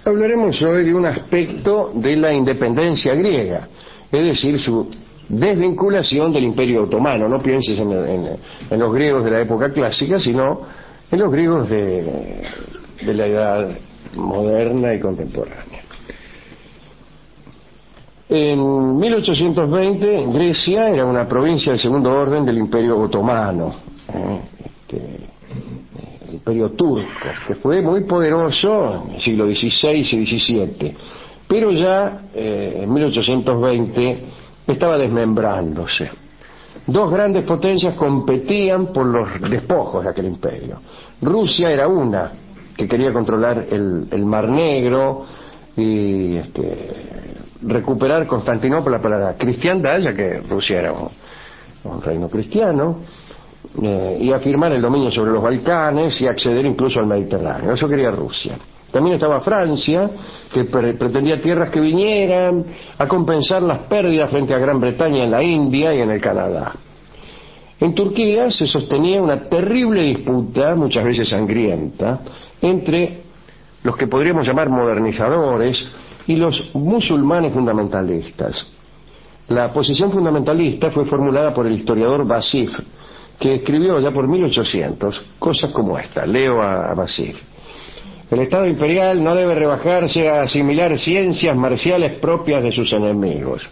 Hablaremos hoy de un aspecto de la independencia griega, es decir, su desvinculación del Imperio Otomano. No pienses en los griegos de la época clásica, sino en los griegos de la edad moderna y contemporánea. En 1820 Grecia era una provincia del segundo orden del Imperio Otomano, el Imperio Turco, que fue muy poderoso en el siglo XVI y XVII, pero ya en 1820 estaba desmembrándose. Dos grandes potencias competían por los despojos de aquel imperio. Rusia era una que quería controlar el Mar Negro y recuperar Constantinopla para la cristiandad, ya que Rusia era un reino cristiano, y afirmar el dominio sobre los Balcanes y acceder incluso al Mediterráneo. Eso quería Rusia. También estaba Francia, que pretendía tierras que vinieran a compensar las pérdidas frente a Gran Bretaña en la India y en el Canadá. En Turquía se sostenía una terrible disputa, muchas veces sangrienta, entre los que podríamos llamar modernizadores y los musulmanes fundamentalistas. La posición fundamentalista fue formulada por el historiador Vasif, que escribió ya por 1800 cosas como esta. Leo a Vasif. El Estado imperial no debe rebajarse a asimilar ciencias marciales propias de sus enemigos.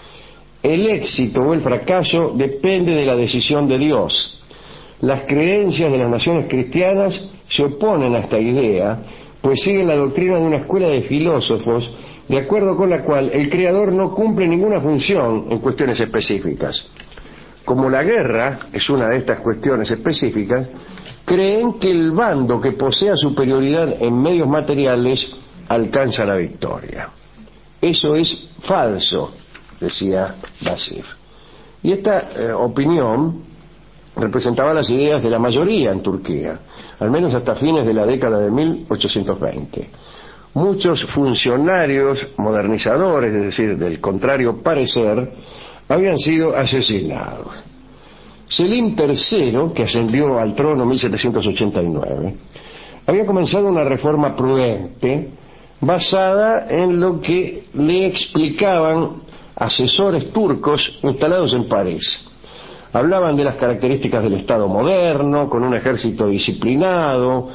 El éxito o el fracaso depende de la decisión de Dios. Las creencias de las naciones cristianas se oponen a esta idea, pues siguen la doctrina de una escuela de filósofos de acuerdo con la cual el Creador no cumple ninguna función en cuestiones específicas. Como la guerra es una de estas cuestiones específicas, creen que el bando que posea superioridad en medios materiales alcanza la victoria. Eso es falso, decía Vasif. Y esta opinión representaba las ideas de la mayoría en Turquía, al menos hasta fines de la década de 1820. Muchos funcionarios modernizadores, es decir, del contrario parecer, habían sido asesinados. Selim III, que ascendió al trono en 1789, había comenzado una reforma prudente basada en lo que le explicaban asesores turcos instalados en París. Hablaban de las características del Estado moderno, con un ejército disciplinado,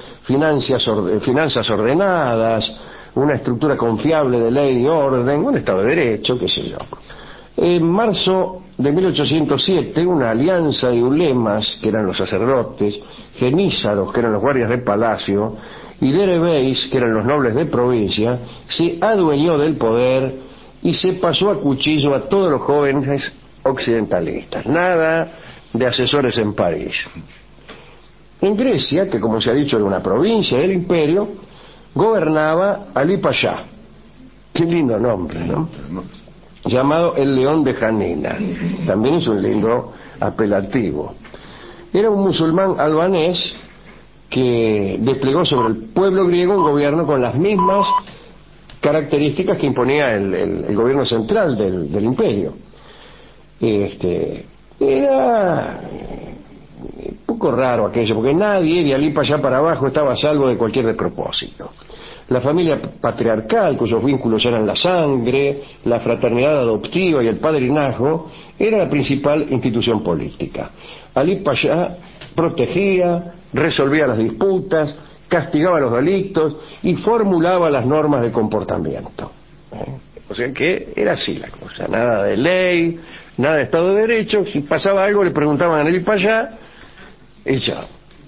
finanzas ordenadas, una estructura confiable de ley y orden, un Estado de Derecho, qué sé yo. En marzo de 1807, una alianza de ulemas, que eran los sacerdotes, genízaros, que eran los guardias del palacio, y derebeis, que eran los nobles de provincia, se adueñó del poder y se pasó a cuchillo a todos los jóvenes occidentalistas. Nada de asesores en París. En Grecia, que como se ha dicho era una provincia del imperio, gobernaba Ali Pasha. Qué lindo nombre, ¿no? Llamado el León de Janina. También es un lindo apelativo. Era un musulmán albanés que desplegó sobre el pueblo griego un gobierno con las mismas características que imponía el gobierno central del imperio. Era un poco raro aquello, porque nadie de Ali para allá para abajo estaba a salvo de cualquier despropósito. La familia patriarcal, cuyos vínculos eran la sangre, la fraternidad adoptiva y el padrinazgo, era la principal institución política. Ali Pasha protegía, resolvía las disputas, castigaba los delitos y formulaba las normas de comportamiento. O sea que era así la cosa, nada de ley, nada de Estado de Derecho. Si pasaba algo le preguntaban a Ali Pasha y chao.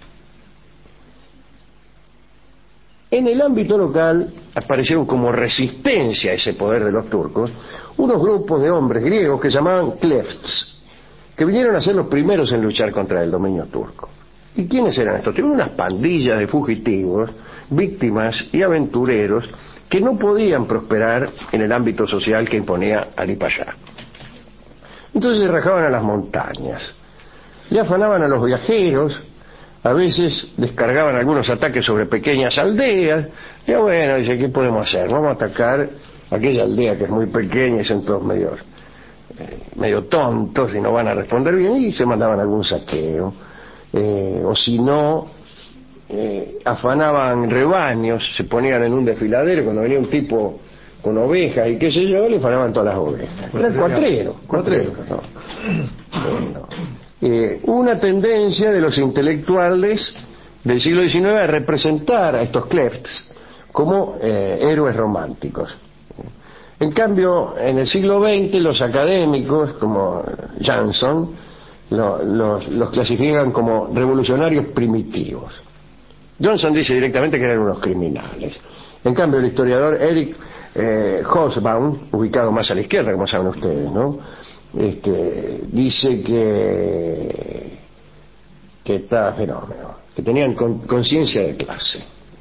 En el ámbito local aparecieron como resistencia a ese poder de los turcos unos grupos de hombres griegos que llamaban klefts, que vinieron a ser los primeros en luchar contra el dominio turco. ¿Y quiénes eran estos? Tenían unas pandillas de fugitivos, víctimas y aventureros que no podían prosperar en el ámbito social que imponía Ali Pasha. Entonces se rajaban a las montañas, le afanaban a los viajeros, a veces descargaban algunos ataques sobre pequeñas aldeas. Y bueno, dice, ¿qué podemos hacer? Vamos a atacar aquella aldea que es muy pequeña y son todos medio tontos y no van a responder bien, y se mandaban algún saqueo. O si no, afanaban rebaños, se ponían en un desfiladero, cuando venía un tipo con ovejas y qué sé yo, le afanaban todas las ovejas. Eran cuatreros, ¿no? Bueno, una tendencia de los intelectuales del siglo XIX a representar a estos klefts como héroes románticos. En cambio, en el siglo XX, los académicos, como Jansson, los clasifican como revolucionarios primitivos. Johnson dice directamente que eran unos criminales. En cambio, el historiador Eric Hobsbawm, ubicado más a la izquierda, como saben ustedes, ¿no? Dice que está fenómeno, que tenían conciencia de clase.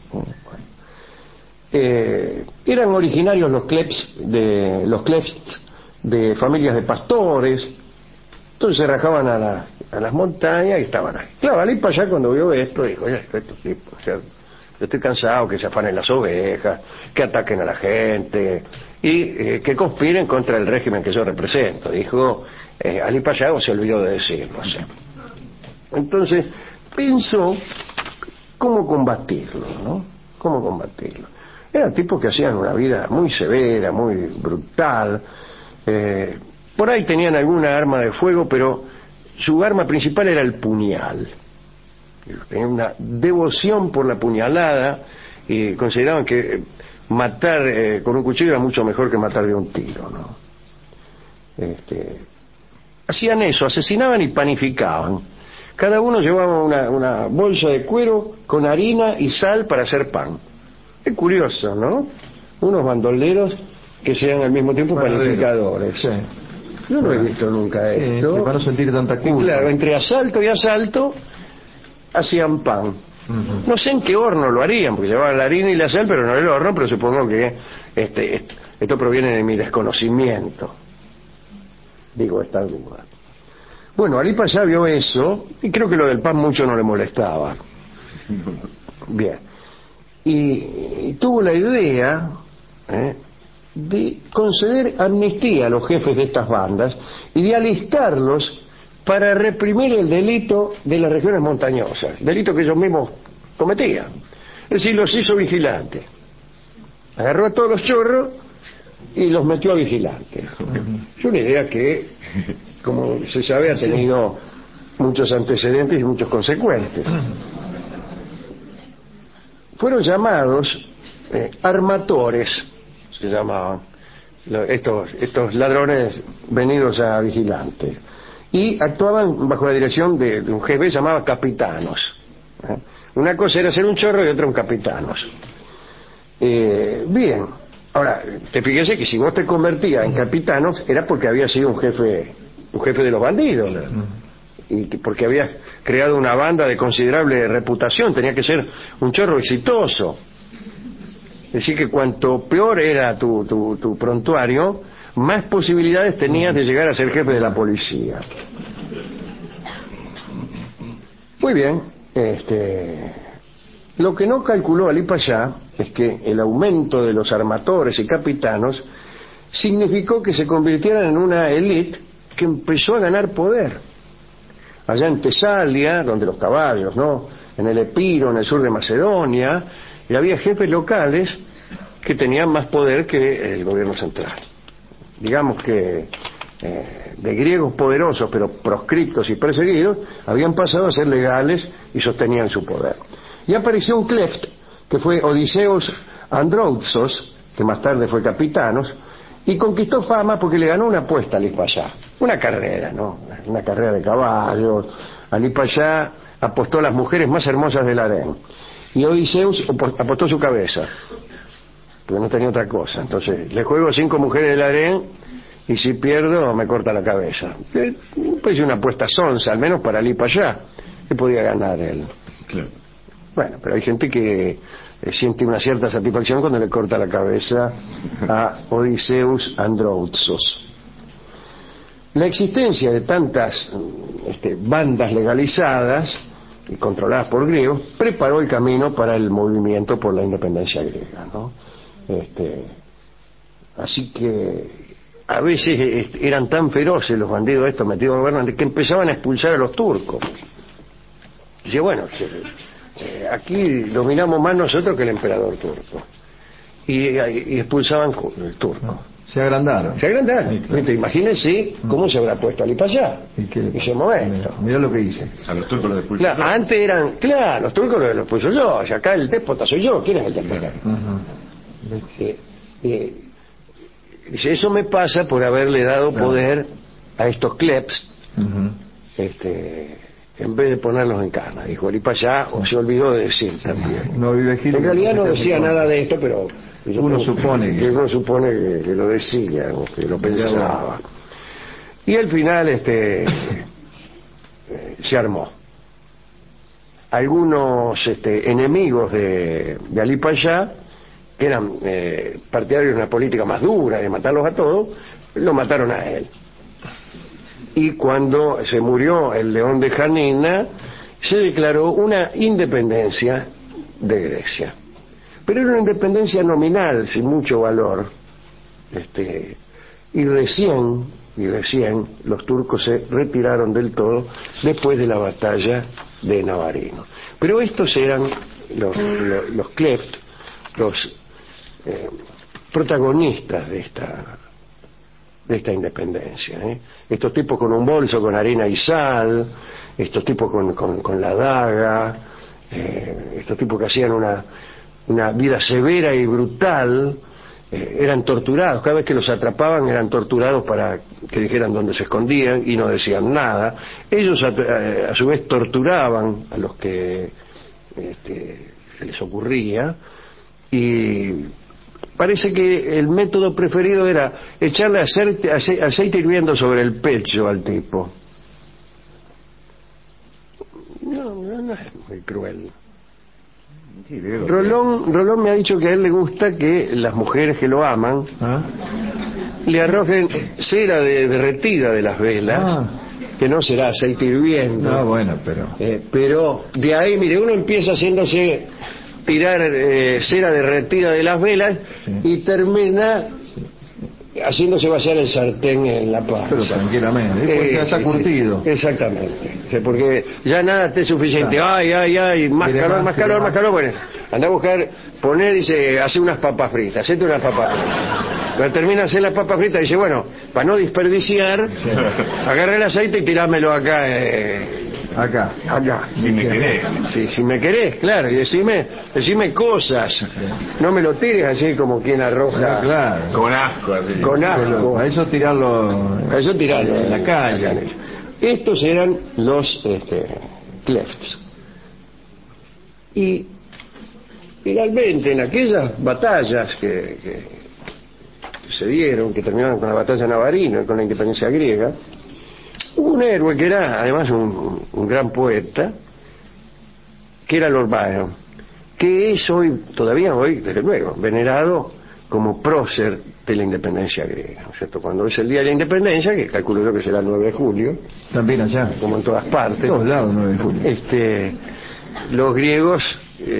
Eran originarios los klefts de familias de pastores, entonces se rajaban a las montañas y estaban ahí. Claro, Alipa ya cuando vio esto dijo, ya, estos tipos, o sea, yo estoy cansado que se afanen las ovejas, que ataquen a la gente y que conspiren contra el régimen que yo represento, dijo Alipa ya, o se olvidó de decir, no sé. Entonces pensó cómo combatirlo, ¿no? Cómo combatirlo. Eran tipos que hacían una vida muy severa, muy brutal. Por ahí tenían alguna arma de fuego, pero su arma principal era el puñal. Tenían una devoción por la puñalada y consideraban que matar con un cuchillo era mucho mejor que matar de un tiro, ¿no? Hacían eso, asesinaban y panificaban. Cada uno llevaba una bolsa de cuero con harina y sal para hacer pan. Es curioso, ¿no? Unos bandoleros que sean al mismo tiempo panificadores. Sí. Yo no he visto nunca esto. Para no sentir tanta culpa. Y claro, entre asalto y asalto hacían pan. Uh-huh. No sé en qué horno lo harían, porque llevaban la harina y la sal, pero no el horno, pero supongo que esto proviene de mi desconocimiento. Digo, esta duda. Bueno, Alipa ya vio eso, y creo que lo del pan mucho no le molestaba. Bien. Y tuvo la idea de conceder amnistía a los jefes de estas bandas y de alistarlos para reprimir el delito de las regiones montañosas, delito que ellos mismos cometían. Es decir, los hizo vigilantes. Agarró a todos los chorros y los metió a vigilantes. Es una idea que, como se sabe, ha tenido muchos antecedentes y muchos consecuentes. Fueron llamados armatores, se llamaban estos ladrones venidos a vigilantes, y actuaban bajo la dirección de un jefe llamado capitanos. Una cosa era ser un chorro y otra un capitanos. Bien, ahora te fíjese que si vos te convertías en capitanos era porque había sido un jefe de los bandidos, ¿no? Y porque habías creado una banda de considerable reputación, tenía que ser un chorro exitoso. Es decir, que cuanto peor era tu prontuario, más posibilidades tenías de llegar a ser jefe de la policía. Muy bien, lo que no calculó Ali Pasha es que el aumento de los armatores y capitanos significó que se convirtieran en una élite que empezó a ganar poder. Allá en Tesalia, donde los caballos, ¿no? En el Epiro, en el sur de Macedonia, y había jefes locales que tenían más poder que el gobierno central. Digamos que de griegos poderosos pero proscriptos y perseguidos habían pasado a ser legales y sostenían su poder. Y apareció un kleft que fue Odiseus Androutsos, que más tarde fue capitanos, y conquistó fama porque le ganó una apuesta a Ali Pasha, una carrera, ¿no? Una carrera de caballos. Ali Pasha apostó a las mujeres más hermosas del harén y Odiseus apostó su cabeza, porque no tenía otra cosa. Entonces, le juego 5 mujeres del harén y si pierdo me corta la cabeza. Pues una apuesta sonsa, al menos para Ali Pasha, que podía ganar él. Claro. Bueno, pero hay gente que siente una cierta satisfacción cuando le corta la cabeza a Odiseus Androutsos. La existencia de tantas bandas legalizadas y controladas por griegos preparó el camino para el movimiento por la independencia griega, ¿no? Así que a veces eran tan feroces los bandidos estos metidos en gobernantes que empezaban a expulsar a los turcos. Dice, bueno, aquí dominamos más nosotros que el emperador turco. Y expulsaban el turco. Se agrandaron. Se agrandaron. Sí, claro. Imagínense cómo se habrá puesto Ali Pasha en ese momento. Mira lo que dice. A los turcos los expulsó. Claro, antes eran, claro, los turcos los expulso yo, y acá el déspota soy yo. ¿Quién es el déspota? Dice, eso me pasa por haberle dado poder a estos klebs, en vez de ponerlos en cana. Dijo Ali Pasha, o se olvidó de decir también. No vive Gil, en realidad no decía nada de esto, pero uno supone que lo decía, o que lo pensaba. Y al final se armó. Algunos enemigos de Ali Pasha, que eran partidarios de una política más dura, de matarlos a todos, lo mataron a él. Y cuando se murió el león de Janina, se declaró una independencia de Grecia. Pero era una independencia nominal, sin mucho valor. Y recién los turcos se retiraron del todo después de la batalla de Navarino. Pero estos eran los klebs, los protagonistas de esta independencia. Estos tipos con un bolso con arena y sal, estos tipos con la daga, estos tipos que hacían una vida severa y brutal, eran torturados. Cada vez que los atrapaban eran torturados para que dijeran dónde se escondían y no decían nada. Ellos a su vez torturaban a los que se les ocurría, y parece que el método preferido era echarle aceite hirviendo sobre el pecho al tipo. No es muy cruel. Sí, Rolón me ha dicho que a él le gusta que las mujeres que lo aman le arrojen cera derretida de las velas, que no será aceite hirviendo. No, bueno, pero de ahí, mire, uno empieza haciéndose tirar cera derretida de las velas, y termina haciéndose vaciar el sartén en la panza. Pero tranquilamente, después ya está curtido. Exactamente. Porque ya nada esté suficiente. Claro. Ay, más calor. Bueno, anda a buscar, poner, dice, hace unas papas fritas, hacete unas papas fritas. Cuando termina de hacer las papas fritas, dice, bueno, para no desperdiciar, agarra el aceite y tirámelo acá. Acá. Si me querés. Sí, si me querés, claro, y decime cosas. Sí. No me lo tires así como quien arroja. Claro. Con asco, así. Con asco. A eso tirarlo en la calle. Estos eran los klebs. Y finalmente en aquellas batallas que se dieron, que terminaron con la batalla de Navarino y con la independencia griega, hubo un héroe que era además un gran poeta, que era Lord Byron, que es todavía hoy, desde luego, venerado como prócer de la independencia griega, ¿no es cierto? Cuando es el día de la independencia, que calculo yo que será el 9 de julio, también allá, como en todas partes, en todos lados, 9 de julio. Los griegos,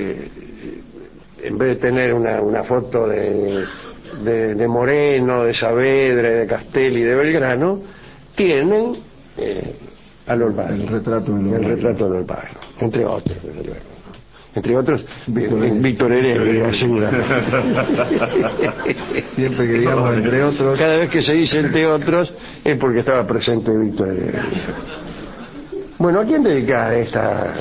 en vez de tener una foto de Moreno, de Saavedra, de Castelli y de Belgrano, tienen a Lord Byron, el retrato de Lord Byron, entre otros, desde luego. Entre otros, Víctor Heredia, seguramente. Siempre que digamos entre otros. Cada vez que se dice entre otros es porque estaba presente Víctor Heredia. Bueno, ¿a quién dedicar esta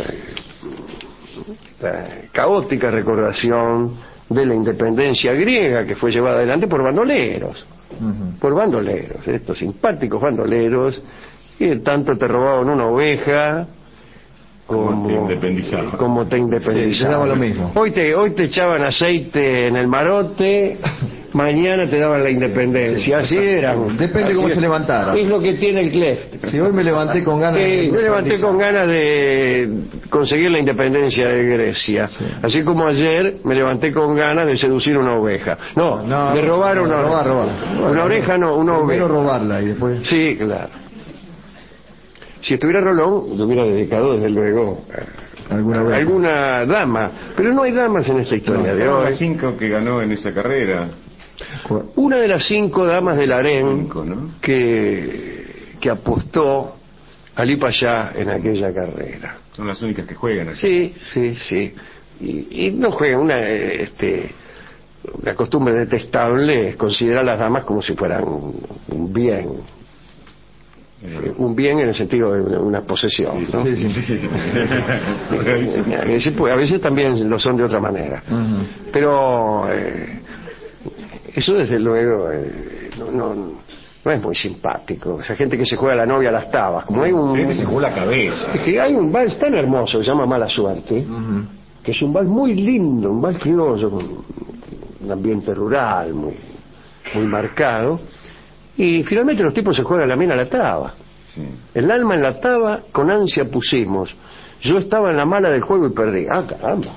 caótica recordación de la independencia griega, que fue llevada adelante por bandoleros? Por bandoleros, estos simpáticos bandoleros, que tanto te robaban una oveja como te independizaban. Sí, te daba lo mismo. Hoy te echaban aceite en el marote, mañana te daban la independencia. Así eran. Depende cómo se levantara. Es lo que tiene el kleb. Si hoy me levanté con ganas de conseguir la independencia de Grecia. Sí. Así como ayer me levanté con ganas de seducir una oveja. No, de robar una oveja. Robar. Una oreja no, una oveja. Primero robarla y después. Sí, claro. Si estuviera Rolón, lo hubiera dedicado desde luego a alguna dama, pero no hay damas en esta historia de hoy. Las 5 que ganó en esa carrera. Una de las 5 damas del harén, que apostó Ali Payá en aquella carrera. Son las únicas que juegan aquí. Sí. Y no juegan una costumbre detestable es considerar a las damas como si fueran un bien. Un bien en el sentido de una posesión, ¿no? A veces también lo son de otra manera. Pero eso desde luego no es muy simpático. Esa gente que se juega a la novia a las tabas, como hay un... Gente se juega la cabeza. Es que hay un vals tan hermoso que se llama Mala Suerte, que es un vals muy lindo, un vals criollo, con un ambiente rural muy marcado, y finalmente los tipos se juegan la mina a la taba. Sí. El alma en la taba, con ansia pusimos. Yo estaba en la mala del juego y perdí. Ah, caramba.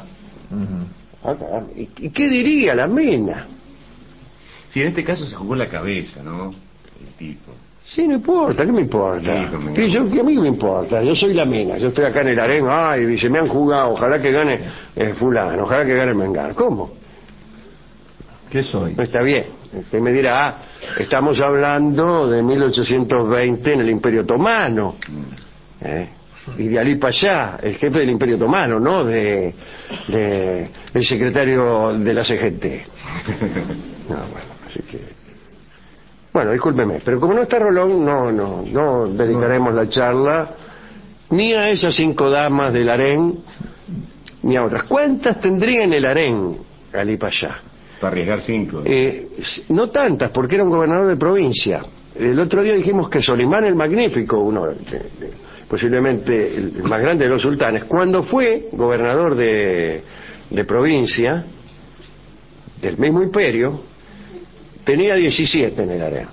¿Y qué diría la mina? Sí, en este caso se jugó la cabeza, ¿no? El tipo. Sí, no importa, ¿qué me importa? Sí, ¿A mí me importa? Yo soy la mina, yo estoy acá en el harén, ay, dice, me han jugado, ojalá que gane fulano, ojalá que gane Mengano. ¿Cómo? ¿Qué soy? No está bien. Usted me dirá, estamos hablando de 1820 en el Imperio Otomano. Y de Ali Payá, el jefe del Imperio Otomano, no el secretario de la CGT. No, bueno, así que... Bueno, discúlpeme, pero como no está Rolón, no dedicaremos la charla ni a esas 5 damas del harén, ni a otras. ¿Cuántas tendría en el harén Ali Payá? Para arriesgar 5. No tantas, porque era un gobernador de provincia. El otro día dijimos que Solimán el Magnífico, uno posiblemente el más grande de los sultanes, cuando fue gobernador de provincia del mismo imperio, tenía 17 en el harén.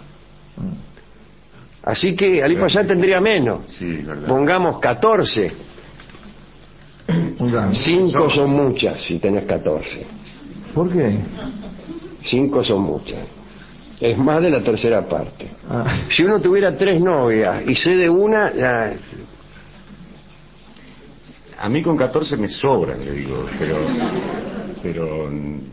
Así que Ali Payá tendría menos. Sí, verdad. Pongamos 14. 5 son muchas si tenés 14. ¿Por qué? 5 son muchas. Es más de la tercera parte. Si uno tuviera 3 novias y cede una, ya... A mí con 14 me sobran, le digo, pero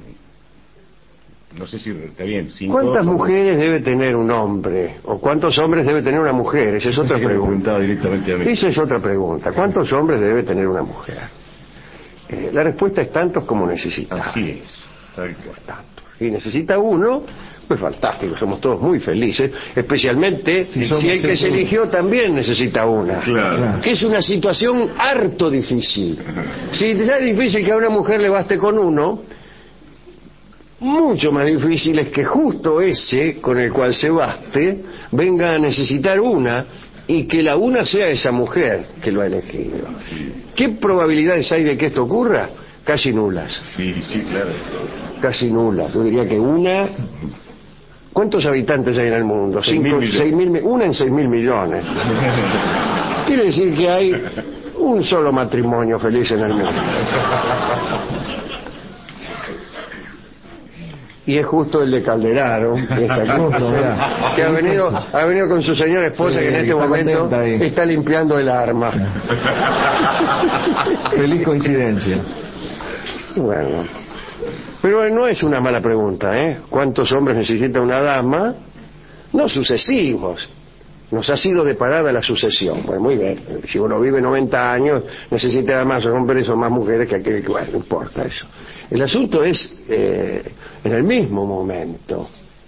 no sé si está bien. 5. ¿Cuántas mujeres debe tener un hombre? ¿O cuántos hombres debe tener una mujer? Esa es otra pregunta. Directamente a mí. Esa es otra pregunta. ¿Cuántos hombres debe tener una mujer? La respuesta es tantos como necesita. Así es. Tal cual. Tantos. Si necesita uno, pues fantástico, somos todos muy felices, especialmente si el que se eligió también necesita una. Claro. Que es una situación harto difícil. Si ya es difícil que a una mujer le baste con uno, mucho más difícil es que justo ese con el cual se baste venga a necesitar una y que la una sea esa mujer que lo ha elegido. Sí. ¿Qué probabilidades hay de que esto ocurra? Casi nulas. Sí, claro. Casi nulas. Yo diría que una... ¿Cuántos habitantes hay en el mundo? 6.000 una en 6.000 millones. Quiere decir que hay un solo matrimonio feliz en el mundo. Y es justo el de Calderaro, que ha venido con su señora esposa, que en este momento está limpiando el arma. Feliz coincidencia. Bueno, pero no es una mala pregunta, ¿eh? ¿Cuántos hombres necesita una dama? No sucesivos. Nos ha sido deparada la sucesión. Pues muy bien, si uno vive 90 años, necesita más hombres o más mujeres que aquel que... Bueno, no importa eso. El asunto es en el mismo momento.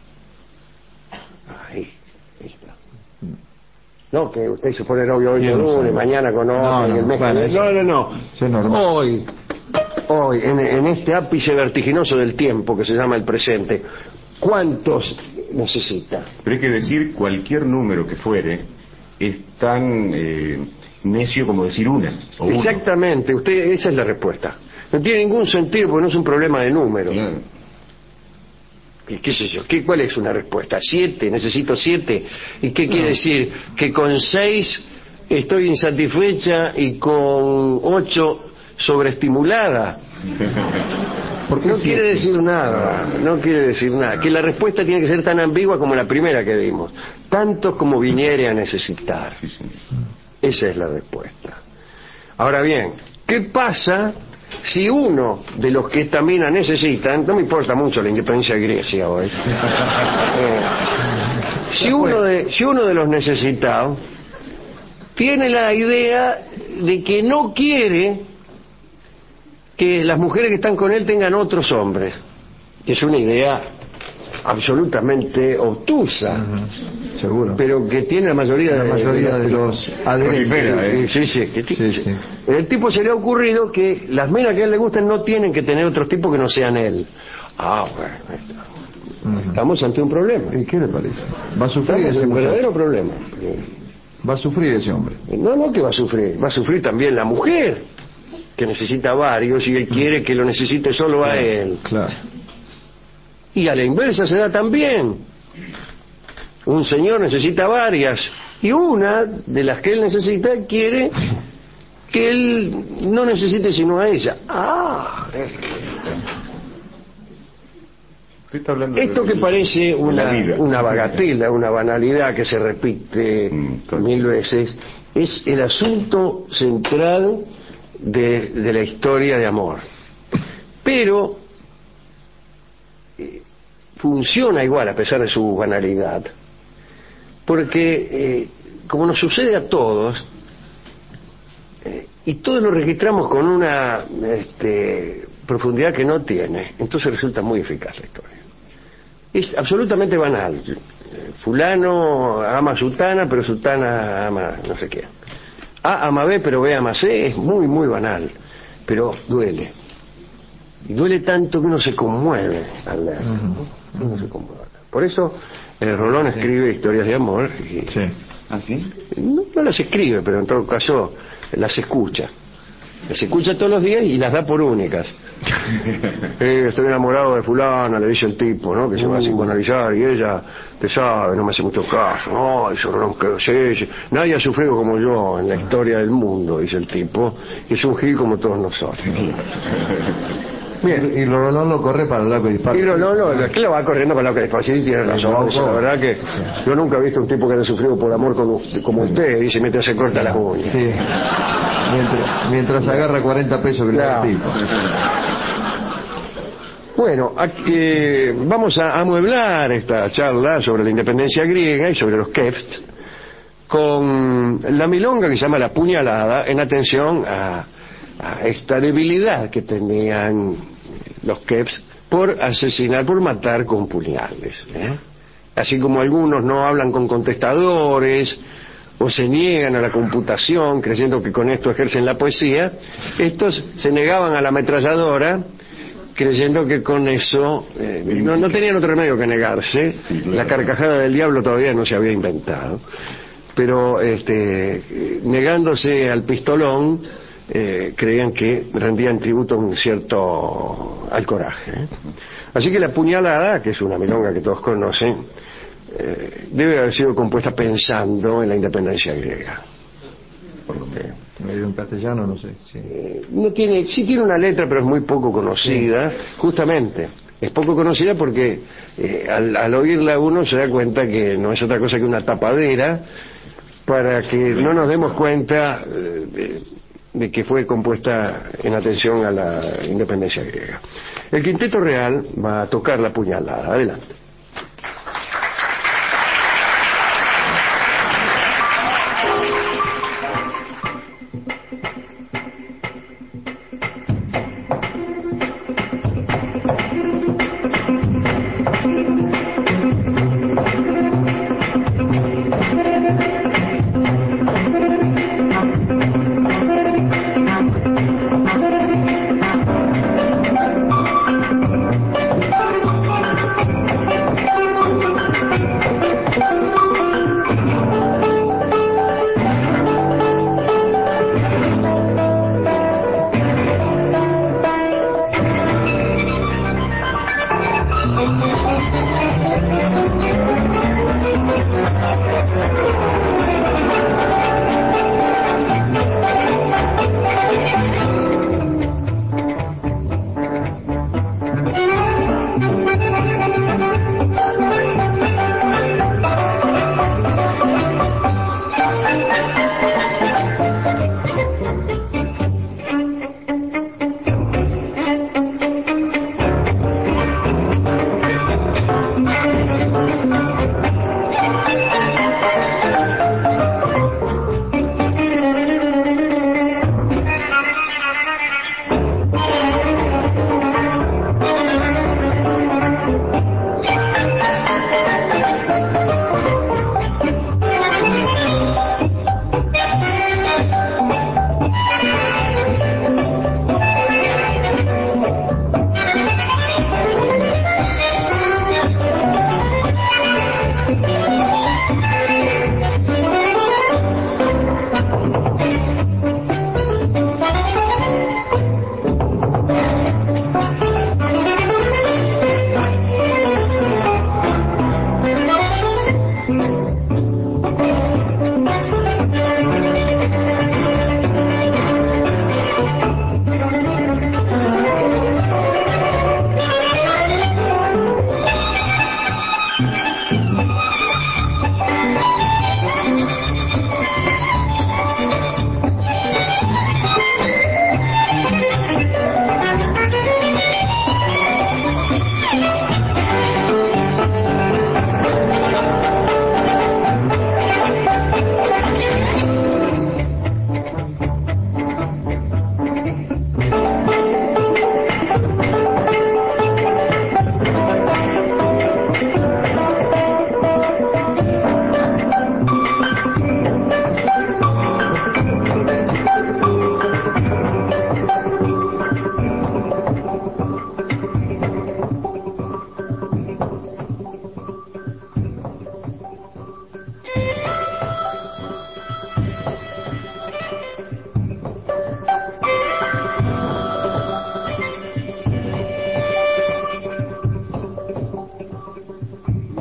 Ahí está. No, que usted se pone novio hoy con uno y mañana con otro y el mes con otro. No. Eso es normal. Hoy, en este ápice vertiginoso del tiempo que se llama el presente, ¿cuántos necesita? Pero hay que decir cualquier número que fuere es tan necio como decir una. O exactamente, esa es la respuesta. No tiene ningún sentido porque no es un problema de número. Claro. ¿Qué sé yo? ¿Cuál es una respuesta? 7, necesito 7. ¿Y qué quiere decir? Que con 6 estoy insatisfecha y con 8 sobreestimulada. No quiere decir nada, que la respuesta tiene que ser tan ambigua como la primera que dimos, tantos como viniere a necesitar. Sí, sí. Esa es la respuesta. Ahora bien, ¿qué pasa si uno de los que esta mina necesitan, no me importa mucho la independencia de Grecia hoy, si uno de los necesitados tiene la idea de que no quiere que las mujeres que están con él tengan otros hombres. Es una idea absolutamente obtusa, seguro. pero que tiene la mayoría de los adherentes. Sí. El tipo se le ha ocurrido que las minas que a él le gustan no tienen que tener otros tipos que no sean él. Bueno, estamos ante un problema. ¿Y qué le parece? Va a sufrir Estamos ese un muchacho. verdadero problema. Va a sufrir ese hombre. No que va a sufrir también la mujer, que necesita varios y él quiere que lo necesite solo a él. Claro. Y a la inversa se da también. Un señor necesita varias y una de las que él necesita quiere que él no necesite sino a ella. Usted está hablando Esto que parece una bagatela, una banalidad que se repite mil veces, es el asunto central de la historia de amor. Pero funciona igual a pesar de su banalidad, porque como nos sucede a todos, y todos lo registramos con una profundidad que no tiene, entonces resulta muy eficaz la historia. Es absolutamente banal. Fulano ama a Sutana, pero Sutana ama no sé qué. A ama B, pero B ama C. Es muy, muy banal, pero duele. Y duele tanto que uno se conmueve al leerlo. Uno se conmueve. Por eso Rolón escribe historias de amor. Y ¿Ah, sí? no las escribe, pero en todo caso las escucha. Las escucha todos los días y las da por únicas. Estoy enamorado de fulana, le dice el tipo, ¿no? Que se va a psicoanalizar y ella, te sabe, no me hace mucho caso. No, eso no, sí. Nadie ha sufrido como yo en la historia del mundo, dice el tipo, y es un gil como todos nosotros. Bien. Y Rolón lo corre para el arco de disparo. Y no, es que lo va corriendo para el arco de disparo. Sí, tiene razón. La verdad que yo nunca he visto un tipo que haya sufrido por amor como usted, dice, mientras se corta las uñas. Sí. Mientras agarra 40 pesos que le da el tipo. Bueno, aquí, vamos a amueblar esta charla sobre la independencia griega y sobre los Kefts con la milonga que se llama La Puñalada, en atención a esta debilidad que tenían los Kefts por asesinar, por matar con puñales, Así como algunos no hablan con contestadores o se niegan a la computación creyendo que con esto ejercen la poesía, estos se negaban a la ametralladora creyendo que con eso no tenían otro remedio que negarse. La carcajada del diablo todavía no se había inventado, pero negándose al pistolón creían que rendían tributo al coraje. Así que La Puñalada, que es una milonga que todos conocen, debe haber sido compuesta pensando en la independencia griega. En castellano, no sé. Sí tiene una letra, pero es muy poco conocida. Justamente, es poco conocida porque al oírla uno se da cuenta que no es otra cosa que una tapadera para que no nos demos cuenta de que fue compuesta en atención a la independencia griega. El Quinteto Real va a tocar La Puñalada. Adelante.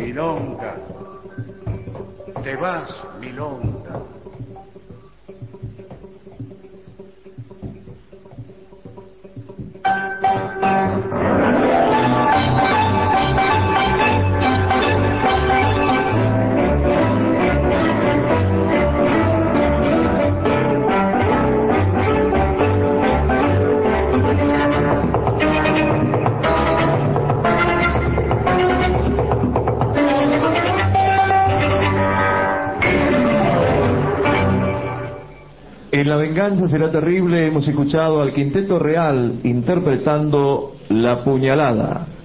milonga, te vas, milonga. En La venganza será terrible hemos escuchado al Quinteto Real interpretando La puñalada.